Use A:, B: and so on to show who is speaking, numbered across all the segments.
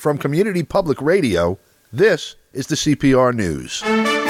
A: From Community Public Radio, this is the CPR News.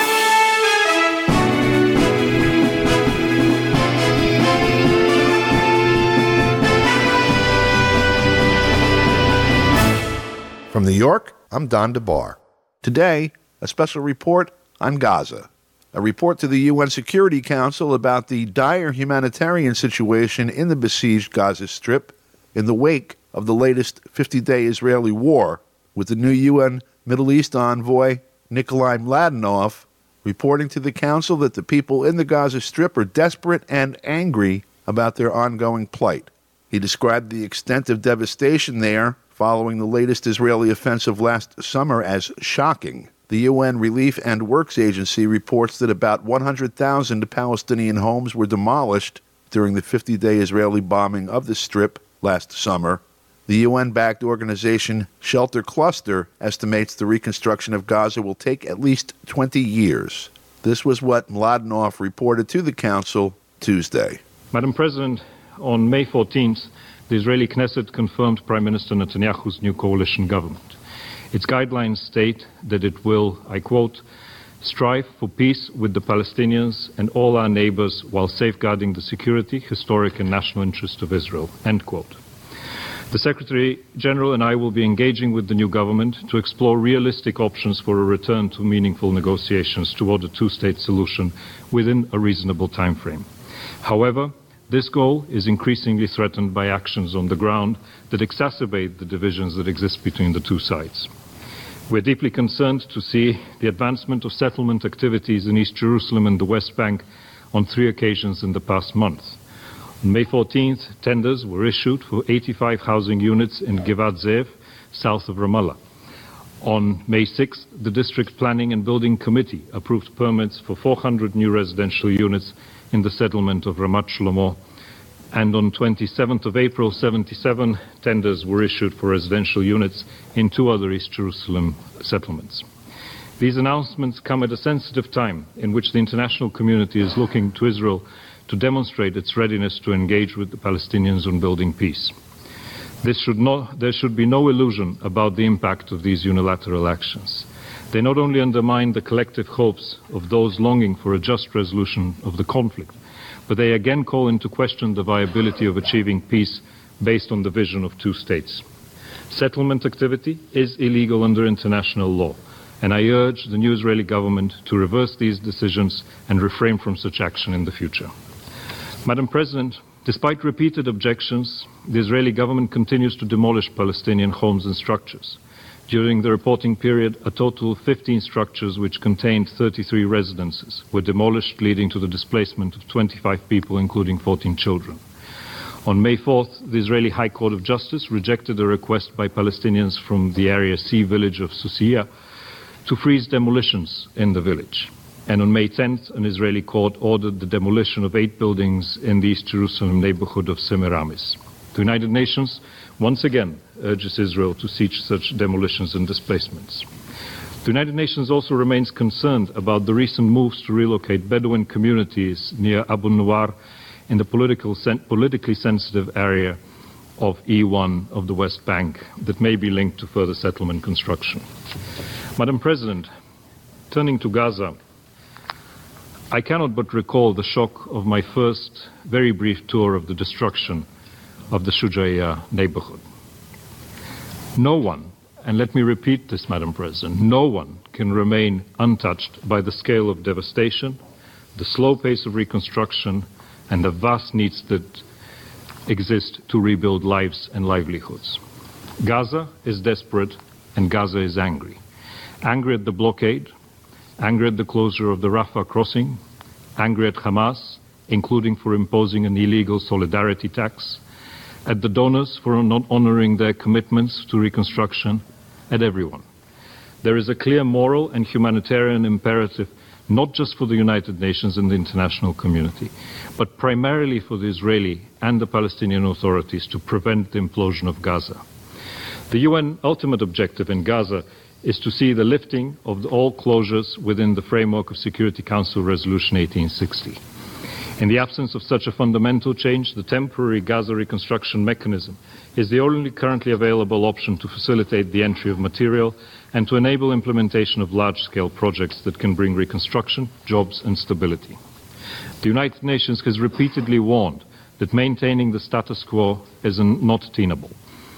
A: From New York, I'm Don DeBar. Today, a special report on Gaza. A report to the UN Security Council about the dire humanitarian situation in the besieged Gaza Strip in the wake of the latest 50-day Israeli war, with the new UN Middle East envoy, Nikolai Mladenov, reporting to the Council that the people in the Gaza Strip are desperate and angry about their ongoing plight. He described the extent of devastation there following the latest Israeli offensive last summer as shocking. The UN Relief and Works Agency reports that about 100,000 Palestinian homes were demolished during the 50-day Israeli bombing of the Strip last summer. The UN-backed organization Shelter Cluster estimates the reconstruction of Gaza will take at least 20 years. This was what Mladenov reported to the Council Tuesday.
B: Madam President, on May 14th, the Israeli Knesset confirmed Prime Minister Netanyahu's new coalition government. Its guidelines state that it will, I quote, strive for peace with the Palestinians and all our neighbors while safeguarding the security, historic and national interest of Israel, end quote. The Secretary General and I will be engaging with the new government to explore realistic options for a return to meaningful negotiations toward a two-state solution within a reasonable time frame. However, this goal is increasingly threatened by actions on the ground that exacerbate the divisions that exist between the two sides. We're deeply concerned to see the advancement of settlement activities in East Jerusalem and the West Bank on 3 occasions in the past month. On May 14th, tenders were issued for 85 housing units in Givat Ze'ev, south of Ramallah. On May 6th, the District Planning and Building Committee approved permits for 400 new residential units in the settlement of Ramat Shlomo, and on 27th of April, 77 tenders were issued for residential units in 2 other East Jerusalem settlements. These announcements come at a sensitive time in which the international community is looking to Israel to demonstrate its readiness to engage with the Palestinians on building peace. There should be no illusion about the impact of these unilateral actions. They not only undermine the collective hopes of those longing for a just resolution of the conflict, but they again call into question the viability of achieving peace based on the vision of 2 states. Settlement activity is illegal under international law, and I urge the new Israeli government to reverse these decisions and refrain from such action in the future. Madam President, despite repeated objections, the Israeli government continues to demolish Palestinian homes and structures. During the reporting period, a total of 15 structures which contained 33 residences were demolished, leading to the displacement of 25 people, including 14 children. On May 4th, the Israeli High Court of Justice rejected a request by Palestinians from the Area C village of Susiya to freeze demolitions in the village. And on May 10th, an Israeli court ordered the demolition of 8 buildings in the East Jerusalem neighborhood of Semiramis. The United Nations once again urges Israel to cease such demolitions and displacements. The United Nations also remains concerned about the recent moves to relocate Bedouin communities near Abu Nuwar in the politically sensitive area of E1 of the West Bank that may be linked to further settlement construction. Madam President, turning to Gaza, I cannot but recall the shock of my first very brief tour of the destruction of the Shujaiya neighborhood. No one, and let me repeat this, Madam President, no one can remain untouched by the scale of devastation, the slow pace of reconstruction, and the vast needs that exist to rebuild lives and livelihoods. Gaza is desperate and Gaza is angry. Angry at the blockade, angry at the closure of the Rafah crossing, angry at Hamas, including for imposing an illegal solidarity tax, at the donors for not honoring their commitments to reconstruction, at everyone. There is a clear moral and humanitarian imperative, not just for the United Nations and the international community, but primarily for the Israeli and the Palestinian authorities to prevent the implosion of Gaza. The UN ultimate objective in Gaza is to see the lifting of all closures within the framework of Security Council Resolution 1860. In the absence of such a fundamental change, the temporary Gaza reconstruction mechanism is the only currently available option to facilitate the entry of material and to enable implementation of large-scale projects that can bring reconstruction, jobs and stability. The United Nations has repeatedly warned that maintaining the status quo is not tenable.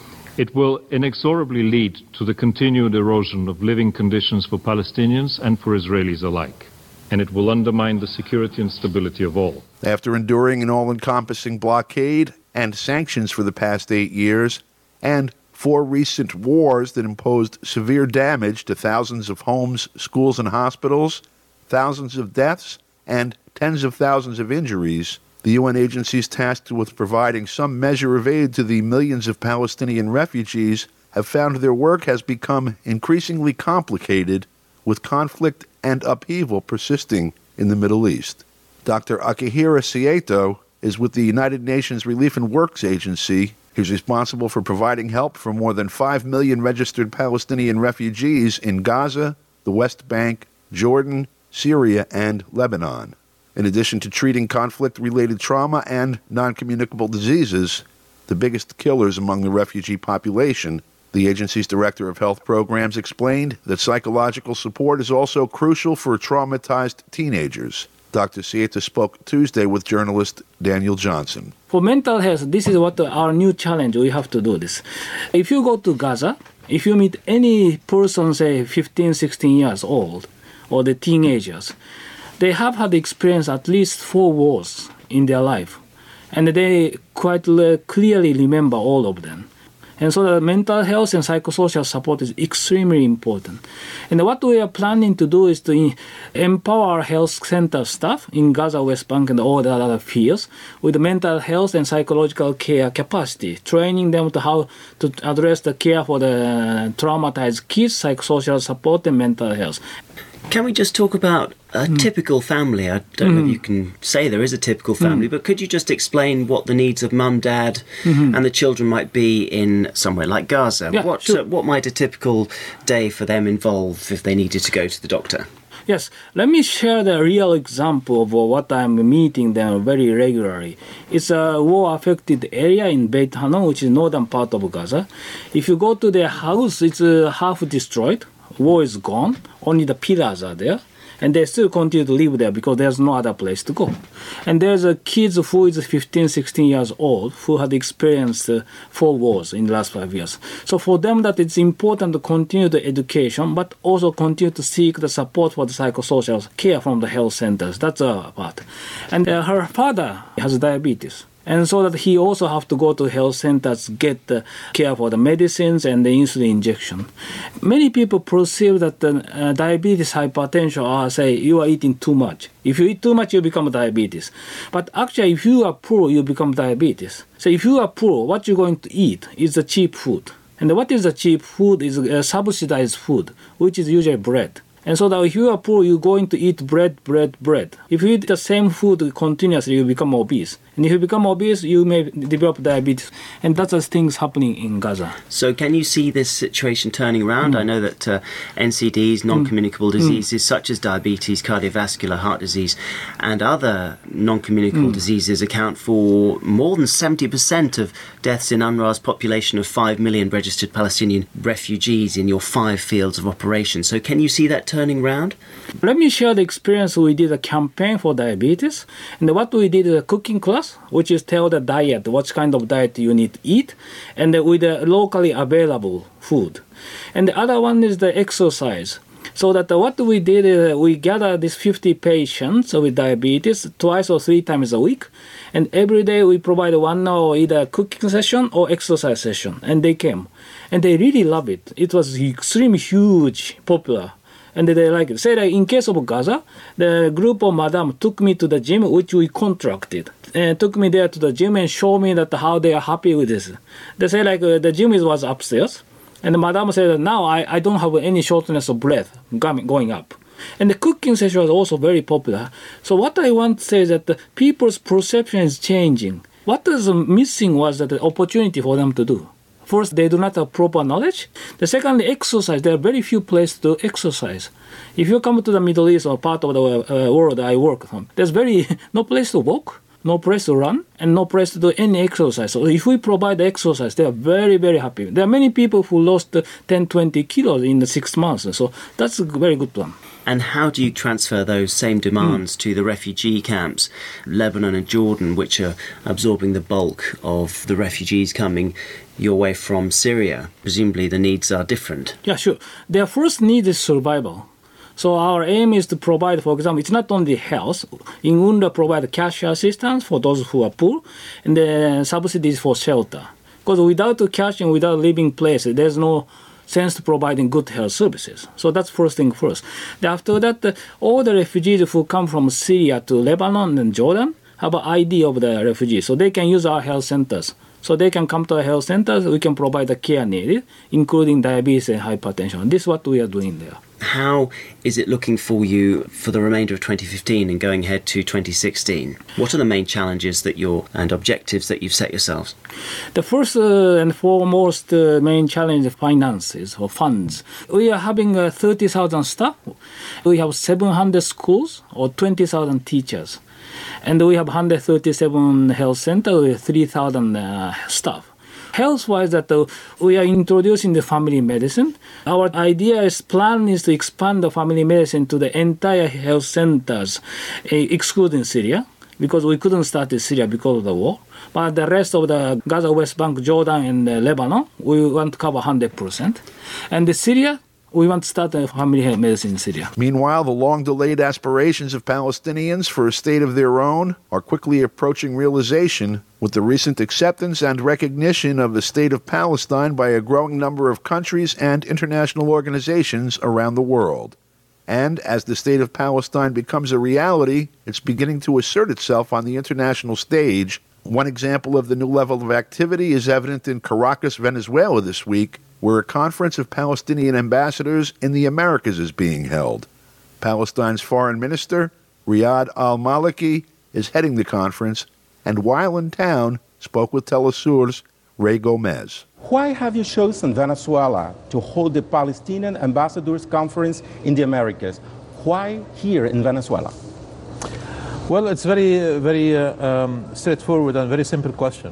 B: It will inexorably lead to the continued erosion of living conditions for Palestinians and for Israelis alike, and it will undermine the security and stability of all.
A: After enduring an all-encompassing blockade and sanctions for the past 8 years, and 4 recent wars that imposed severe damage to thousands of homes, schools, and hospitals, thousands of deaths, and tens of thousands of injuries, the UN agencies tasked with providing some measure of aid to the millions of Palestinian refugees have found their work has become increasingly complicated, with conflict and upheaval persisting in the Middle East. Dr. Akihiro Sieto is with the United Nations Relief and Works Agency. He's responsible for providing help for more than 5 million registered Palestinian refugees in Gaza, the West Bank, Jordan, Syria, and Lebanon. In addition to treating conflict-related trauma and non-communicable diseases, the biggest killers among the refugee population, the agency's Director of Health Programs explained that psychological support is also crucial for traumatized teenagers. Dr. Sieto spoke Tuesday with journalist Daniel Johnson.
C: For mental health, this is what our new challenge. We have to do this. If you go to Gaza, if you meet any person, say 15, 16 years old, or the teenagers, they have had experience at least 4 wars in their life, and they quite clearly remember all of them. And so the mental health and psychosocial support is extremely important. And what we are planning to do is to empower health center staff in Gaza, West Bank, and all the other fields with mental health and psychological care capacity, training them to how to address the care for the traumatized kids, psychosocial support, and mental health.
D: Can we just talk about a typical family? I don't know if you can say there is a typical family, but could you just explain what the needs of mum, dad, and the children might be in somewhere like Gaza?
C: Yeah, sure.
D: What might a typical day for them involve if they needed to go to the doctor?
C: Yes, let me share the real example of what I'm meeting them very regularly. It's a war-affected area in Beit Hanun, which is northern part of Gaza. If you go to their house, it's half destroyed. War is gone, only the pillars are there, and they still continue to live there because there's no other place to go. And there's a kids who is 15, 16 years old who had experienced 4 wars in the last 5 years. So for them that it's important to continue the education, but also continue to seek the support for the psychosocial care from the health centers. That's a part. And her father has diabetes. And so that he also have to go to health centers, get the care for the medicines and the insulin injection. Many people perceive that the diabetes, hypertension are, say, you are eating too much. If you eat too much, you become diabetes. But actually, if you are poor, you become diabetes. So if you are poor, what you're going to eat is the cheap food. And what is the cheap food is subsidized food, which is usually bread. And so that if you are poor, you're going to eat bread. If you eat the same food continuously, you become obese. And if you become obese, you may develop diabetes. And that's the things happening in Gaza.
D: So can you see this situation turning around? I know that NCDs, non-communicable diseases such as diabetes, cardiovascular, heart disease, and other non-communicable diseases account for more than 70% of deaths in UNRWA's population of 5 million registered Palestinian refugees in your 5 fields of operation. So can you see that turning round?
C: Let me share the experience. We did a campaign for diabetes. And what we did is a cooking class, which is tell the diet, what kind of diet you need to eat, and with the locally available food. And the other one is the exercise. So that what we did is we gathered these 50 patients with diabetes twice or 3 times a week. And every day we provide 1 hour either cooking session or exercise session. And they came. And they really love it. It was extremely huge, popular. And they like it. Say like in case of Gaza, the group of madam took me to the gym, which we contracted, and took me there to the gym and showed me that how they are happy with this. They say like the gym was upstairs, and the madam said that now I don't have any shortness of breath going up. And the cooking session was also very popular. So what I want to say is that the people's perception is changing. What is missing was that the opportunity for them to do. First, they do not have proper knowledge. The second, exercise. There are very few places to exercise. If you come to the Middle East or part of the world I work from, there's no place to walk, no place to run, and no place to do any exercise. So if we provide exercise, they are very, very happy. There are many people who lost 10, 20 kilos in the 6 months. So that's a very good one.
D: And how do you transfer those same demands to the refugee camps, Lebanon and Jordan, which are absorbing the bulk of the refugees coming your way from Syria? Presumably the needs are different.
C: Yeah, sure. Their first need is survival. So our aim is to provide, for example, it's not only health. In UNRWA, provide cash assistance for those who are poor, and the subsidies for shelter. Because without the cash and without living place, there's no sense to providing good health services. So that's first thing first. After that, all the refugees who come from Syria to Lebanon and Jordan have an ID of the refugees, so they can use our health centers. So they can come to our health centers, we can provide the care needed, including diabetes and hypertension. This is what we are doing there.
D: How is it looking for you for the remainder of 2015 and going ahead to 2016? What are the main challenges and objectives that you've set yourselves?
C: The first and foremost main challenge is finances or funds. We are having 30,000 staff. We have 700 schools or 20,000 teachers. And we have 137 health centers with 3,000 staff. Health-wise, that we are introducing the family medicine. Our plan is to expand the family medicine to the entire health centers, excluding Syria, because we couldn't start in Syria because of the war. But the rest of the Gaza, West Bank, Jordan, and Lebanon, we want to cover 100%. And the Syria, we want to start a family medicine in Syria.
A: Meanwhile, the long-delayed aspirations of Palestinians for a state of their own are quickly approaching realization with the recent acceptance and recognition of the state of Palestine by a growing number of countries and international organizations around the world. And as the state of Palestine becomes a reality, it's beginning to assert itself on the international stage. One example of the new level of activity is evident in Caracas, Venezuela this week, where a conference of Palestinian ambassadors in the Americas is being held. Palestine's foreign minister, Riyad al-Maliki, is heading the conference, and while in town, spoke with Telesur's Ray Gomez.
E: Why have you chosen Venezuela to hold the Palestinian Ambassadors Conference in the Americas? Why here in Venezuela?
F: Well, it's very straightforward and very simple question.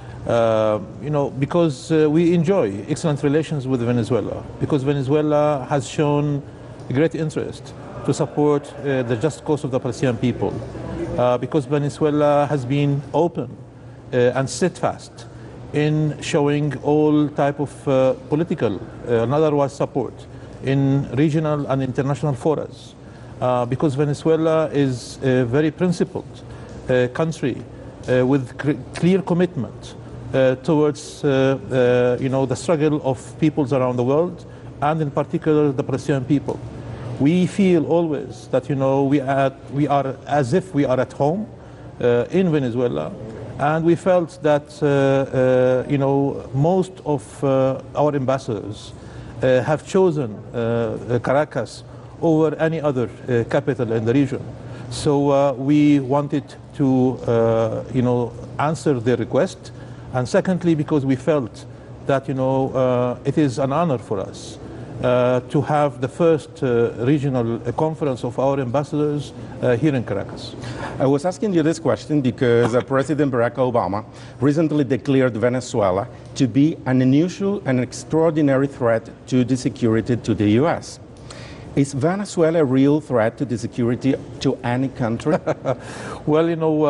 F: Because we enjoy excellent relations with Venezuela, because Venezuela has shown a great interest to support the just cause of the Palestinian people, because Venezuela has been open and steadfast in showing all type of political and otherwise support in regional and international forums, because Venezuela is a very principled country with clear commitment towards the struggle of peoples around the world, and in particular the Palestinian people. We feel always that we are as if we are at home in Venezuela, and we felt that most of our ambassadors have chosen Caracas over any other capital in the region. So we wanted to answer their request. And secondly, because we felt that it is an honor for us to have the first regional conference of our ambassadors here in Caracas.
E: I was asking you this question because President Barack Obama recently declared Venezuela to be an unusual and extraordinary threat to the security to the U.S. Is Venezuela a real threat to the security to any country?
F: Well,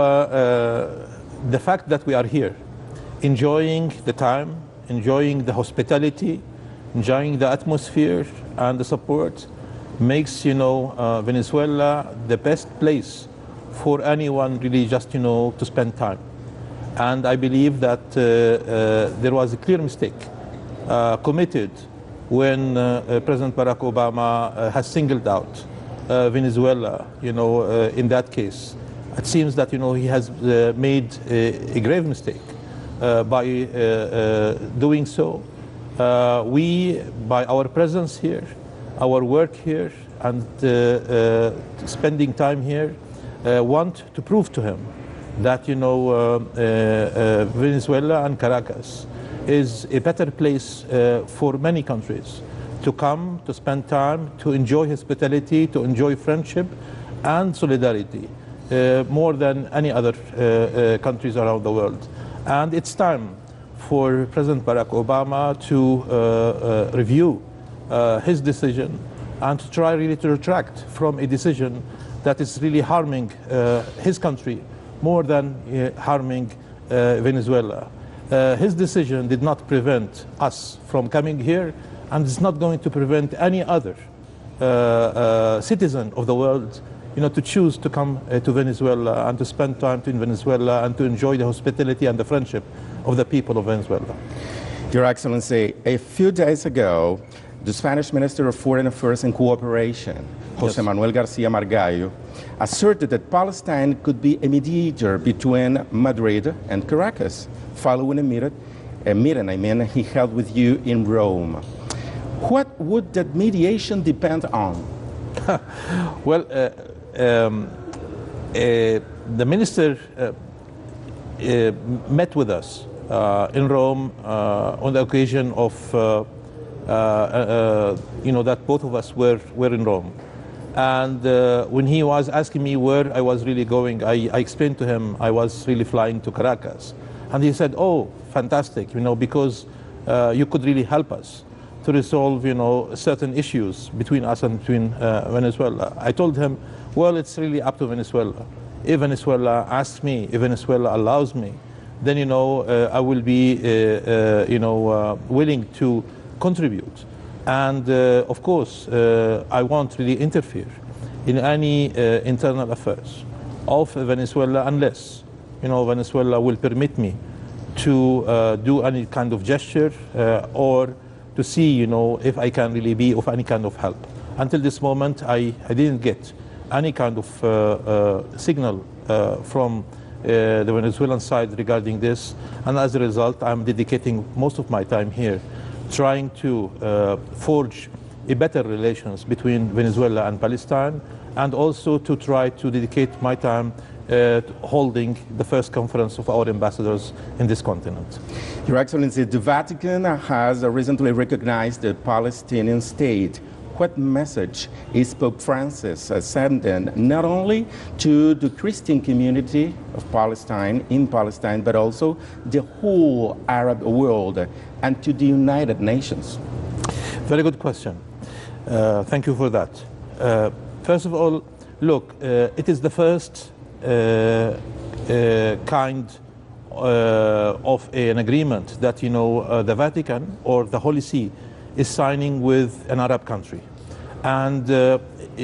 F: the fact that we are here, enjoying the time, enjoying the hospitality, enjoying the atmosphere and the support, makes Venezuela the best place for anyone really just to spend time. And I believe that there was a clear mistake committed when President Barack Obama has singled out Venezuela. In that case, it seems that he has made a grave mistake. By doing so, we, by our presence here, our work here, and spending time here, want to prove to him that Venezuela and Caracas is a better place for many countries to come, to spend time, to enjoy hospitality, to enjoy friendship and solidarity more than any other countries around the world. And it's time for President Barack Obama to review his decision and to try really to retract from a decision that is really harming his country more than harming Venezuela. His decision did not prevent us from coming here, and it's not going to prevent any other citizen of the world, to choose to come to Venezuela and to spend time in Venezuela and to enjoy the hospitality and the friendship of the people of Venezuela.
E: Your Excellency, a few days ago, the Spanish Minister of Foreign Affairs and Cooperation, José Manuel García Margallo, asserted that Palestine could be a mediator between Madrid and Caracas, following a meeting he held with you in Rome. What would that mediation depend on?
F: Well, the minister met with us in Rome on the occasion of that both of us were in Rome. And when he was asking me where I was really going, I explained to him I was really flying to Caracas. And he said, oh, fantastic, because you could really help us to resolve, certain issues between us and between Venezuela. I told him, well, it's really up to Venezuela. If Venezuela asks me, if Venezuela allows me, then, I will be, willing to contribute. And of course, I won't really interfere in any internal affairs of Venezuela unless, Venezuela will permit me to do any kind of gesture or to see, if I can really be of any kind of help. Until this moment, I didn't get any kind of signal from the Venezuelan side regarding this. And as a result, I'm dedicating most of my time here trying to forge a better relations between Venezuela and Palestine, and also to try to dedicate my time holding the first conference of our ambassadors in this continent.
E: Your Excellency, the Vatican has recently recognized the Palestinian state. What message is Pope Francis sending not only to the Christian community of Palestine, in Palestine, but also the whole Arab world and to the United Nations?
F: Very good question. Thank you for that. First of all, look, it is the first kind of an agreement that, the Vatican or the Holy See is signing with an Arab country. And the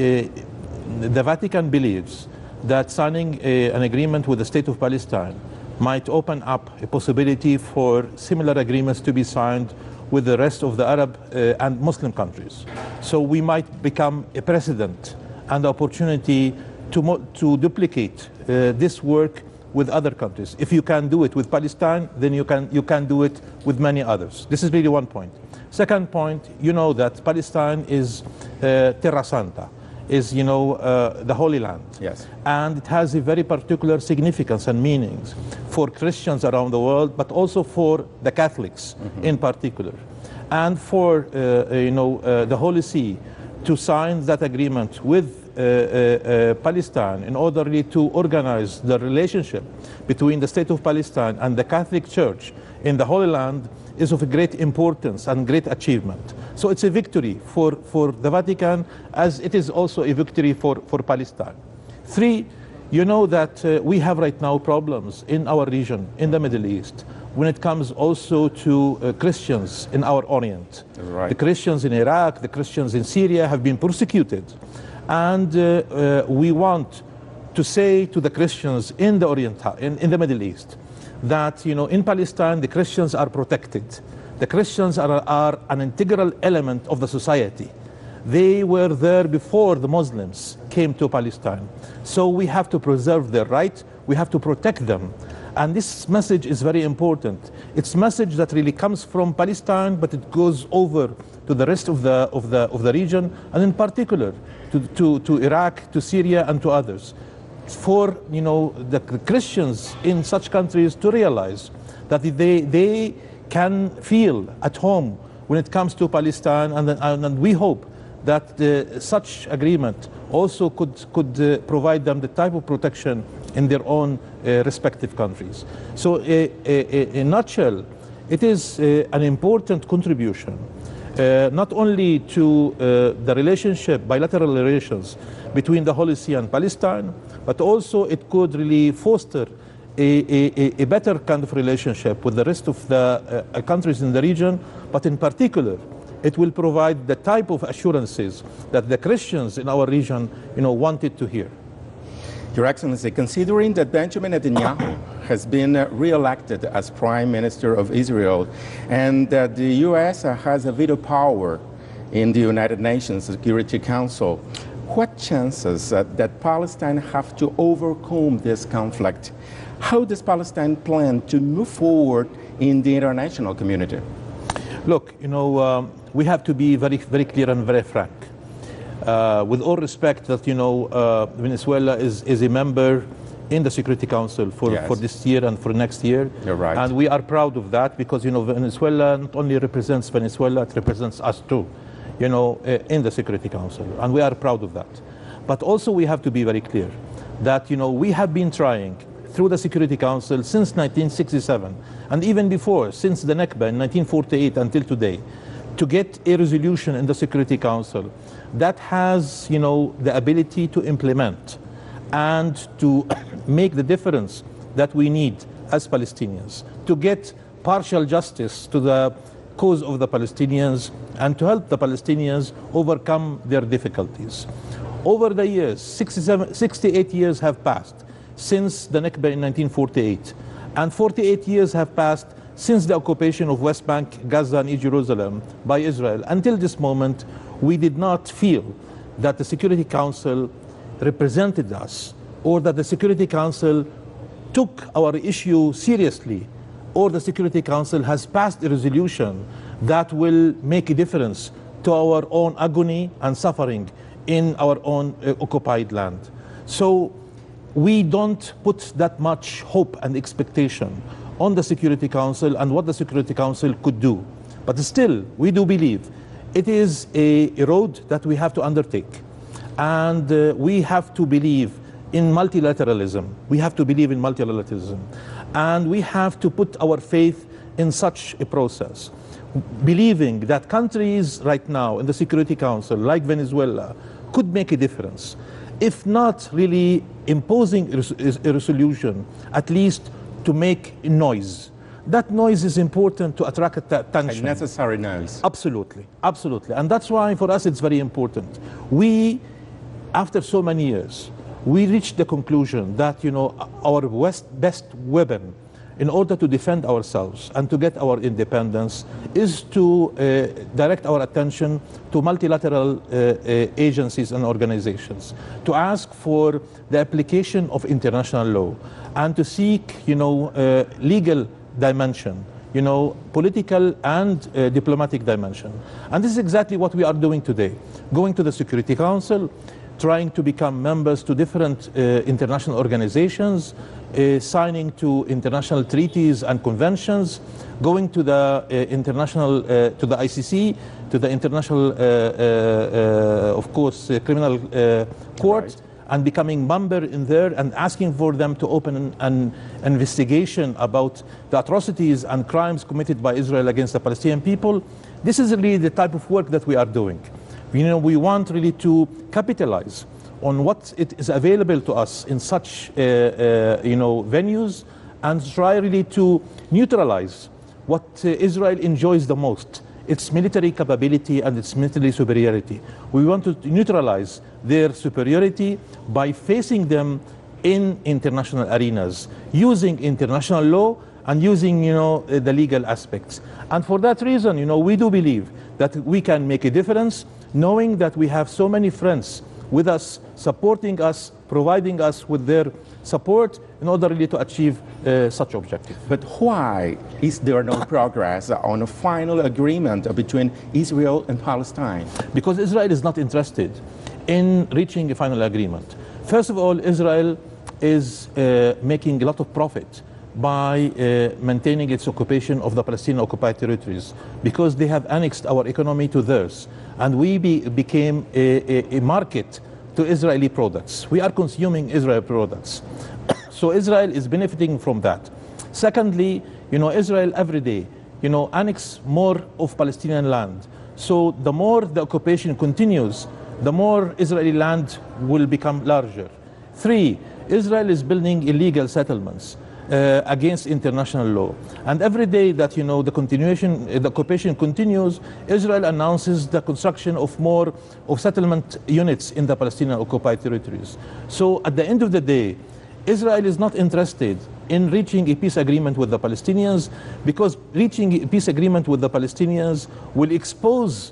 F: Vatican believes that signing an agreement with the State of Palestine might open up a possibility for similar agreements to be signed with the rest of the Arab and Muslim countries. So we might become a precedent and opportunity to duplicate this work with other countries. If you can do it with Palestine, then you can do it with many others. This is really one point. Second point, that Palestine is Terra Santa, is the Holy Land.
E: Yes.
F: And it has a very particular significance and meanings for Christians around the world, but also for the Catholics in particular. And for the Holy See to sign that agreement with Palestine in order really to organize the relationship between the State of Palestine and the Catholic Church in the Holy Land is of great importance and great achievement. So it's a victory for the Vatican, as it is also a victory for Palestine. Three, that we have right now problems in our region, in the Middle East, when it comes also to Christians in our Orient.
E: Right.
F: The Christians in Iraq, the Christians in Syria have been persecuted. And we want to say to the Christians in the Orient, in the Middle East, that in Palestine the Christians are protected. The Christians are an integral element of the society. They were there before the Muslims came to Palestine. So we have to preserve their rights. We have to protect them. And this message is very important. It's a message that really comes from Palestine, but it goes over to the rest of the region, and in particular to Iraq, to Syria, and to others. For the Christians in such countries to realize that they can feel at home when it comes to Palestine, and we hope that such agreement also could provide them the type of protection in their own respective countries. So in a nutshell, it is an important contribution not only to the relationship, bilateral relations between the Holy See and Palestine, but also it could really foster a better kind of relationship with the rest of the countries in the region, but in particular, it will provide the type of assurances that the Christians in our region, wanted to hear.
E: Your Excellency, considering that Benjamin Netanyahu has been re-elected as Prime Minister of Israel and that the U.S. has a veto power in the United Nations Security Council, what chances that Palestine have to overcome this conflict? How does Palestine plan to move forward in the international community?
F: Look, we have to be very, very clear and very frank. With all respect that, Venezuela is a member in the Security Council for this year and for next year.
E: You're right.
F: And we are proud of that because, Venezuela not only represents Venezuela, it represents us too, in the Security Council. And we are proud of that. But also we have to be very clear that, we have been trying through the Security Council since 1967, and even before, since the Nakba in 1948 until today, to get a resolution in the Security Council that has, the ability to implement and to make the difference that we need as Palestinians, to get partial justice to the cause of the Palestinians and to help the Palestinians overcome their difficulties. Over the years, 68 years have passed since the Nakba in 1948, and 48 years have passed since the occupation of West Bank, Gaza, and East Jerusalem by Israel. Until this moment, we did not feel that the Security Council represented us, or that the Security Council took our issue seriously, or the Security Council has passed a resolution that will make a difference to our own agony and suffering in our own occupied land. So we don't put that much hope and expectation on the Security Council and what the Security Council could do. But still, we do believe it is a road that we have to undertake. And we have to believe in multilateralism. We have to believe in multilateralism. And we have to put our faith in such a process, believing that countries right now in the Security Council, like Venezuela, could make a difference. If not really imposing a resolution, at least to make a noise. That noise is important to attract attention.
E: A necessary noise.
F: Absolutely, absolutely. And that's why for us it's very important. We, after so many years, we reached the conclusion that, our best weapon in order to defend ourselves and to get our independence is to direct our attention to multilateral agencies and organizations, to ask for the application of international law and to seek, legal dimension, political and diplomatic dimension. And this is exactly what we are doing today. Going to the Security Council, trying to become members to different international organizations, signing to international treaties and conventions, going to the to the ICC, to the International, of course, Criminal Court, right, and becoming member in there and asking for them to open an investigation about the atrocities and crimes committed by Israel against the Palestinian people. This is really the type of work that we are doing. We want really to capitalize on what it is available to us in such venues and try really to neutralize what Israel enjoys the most, its military capability and its military superiority. We want to neutralize their superiority by facing them in international arenas, using international law and using the legal aspects. And for that reason, we do believe that we can make a difference, knowing that we have so many friends with us, supporting us, providing us with their support in order really to achieve such objective.
E: But why is there no progress on a final agreement between Israel and Palestine?
F: Because Israel is not interested in reaching a final agreement. First of all, Israel is making a lot of profit by maintaining its occupation of the Palestinian occupied territories, because they have annexed our economy to theirs, and we became a market to Israeli products. We are consuming Israeli products. So Israel is benefiting from that. Secondly, Israel every day, annex more of Palestinian land. So the more the occupation continues, the more Israeli land will become larger. 3, Israel is building illegal settlements against international law. And every day that, the occupation continues, Israel announces the construction of more of settlement units in the Palestinian occupied territories. So at the end of the day, Israel is not interested in reaching a peace agreement with the Palestinians, because reaching a peace agreement with the Palestinians will expose,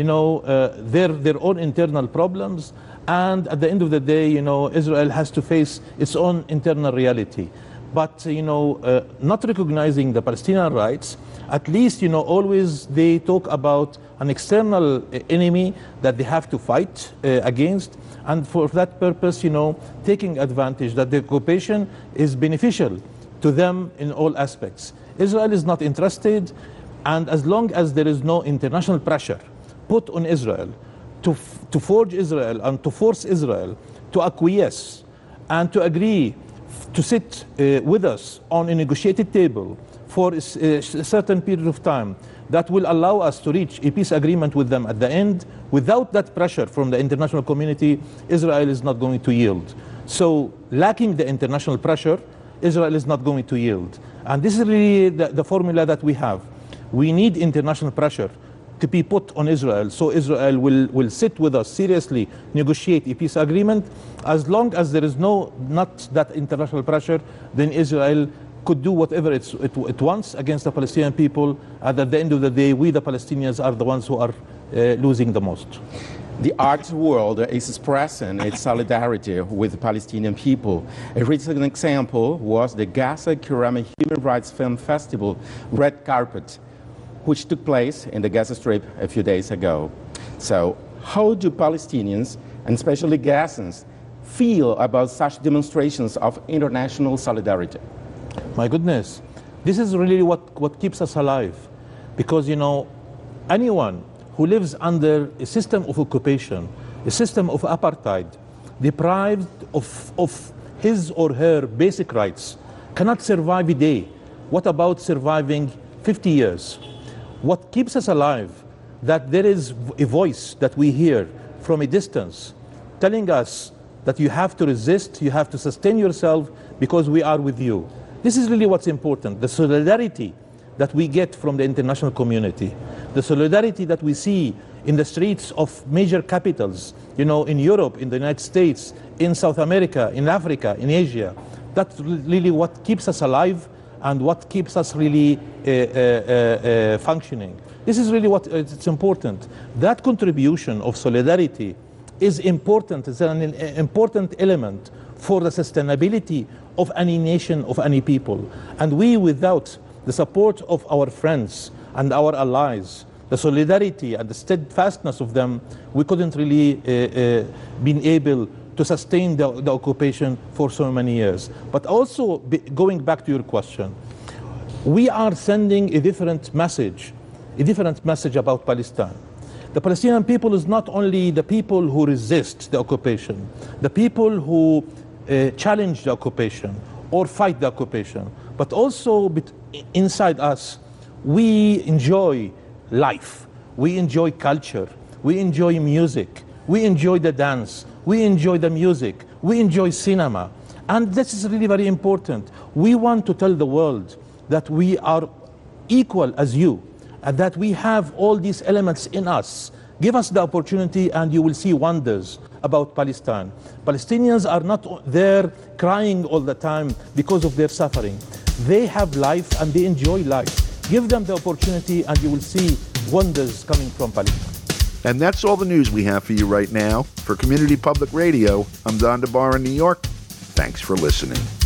F: their own internal problems. And at the end of the day, Israel has to face its own internal reality. But, not recognizing the Palestinian rights, at least, always they talk about an external enemy that they have to fight against. And for that purpose, taking advantage that the occupation is beneficial to them in all aspects. Israel is not interested, and as long as there is no international pressure put on Israel to forge Israel and to force Israel to acquiesce and to agree to sit with us on a negotiated table for a certain period of time that will allow us to reach a peace agreement with them at the end, without that pressure from the international community, Israel is not going to yield. So, lacking the international pressure, Israel is not going to yield. And this is really the formula that we have. We need international pressure to be put on Israel, so Israel will sit with us seriously, negotiate a peace agreement. As long as there is not that international pressure, then Israel could do whatever it wants against the Palestinian people, and at the end of the day, we the Palestinians are the ones who are losing the most.
E: The art world is expressing its solidarity with the Palestinian people. A recent example was the Gaza Ceramic Human Rights Film Festival Red Carpet, which took place in the Gaza Strip a few days ago. So, how do Palestinians, and especially Gazans, feel about such demonstrations of international solidarity?
F: My goodness, this is really what keeps us alive. Because, anyone who lives under a system of occupation, a system of apartheid, deprived of his or her basic rights, cannot survive a day. What about surviving 50 years? What keeps us alive, that there is a voice that we hear from a distance telling us that you have to resist, you have to sustain yourself because we are with you. This is really what's important, the solidarity that we get from the international community, the solidarity that we see in the streets of major capitals, in Europe, in the United States, in South America, in Africa, in Asia. That's really what keeps us alive and what keeps us really functioning. This is really what it's important. That contribution of solidarity is important. It's an important element for the sustainability of any nation, of any people. And we, without the support of our friends and our allies, the solidarity and the steadfastness of them, we couldn't really been able to sustain the occupation for so many years. But also, going back to your question, we are sending a different message about Palestine. The Palestinian people is not only the people who resist the occupation, the people who challenge the occupation or fight the occupation, but also inside us, we enjoy life, we enjoy culture, we enjoy music, we enjoy the dance, we enjoy the music, we enjoy cinema. And this is really very important. We want to tell the world that we are equal as you, and that we have all these elements in us. Give us the opportunity and you will see wonders about Palestine. Palestinians are not there crying all the time because of their suffering. They have life and they enjoy life. Give them the opportunity and you will see wonders coming from Palestine.
A: And that's all the news we have for you right now. For Community Public Radio, I'm Don DeBar in New York. Thanks for listening.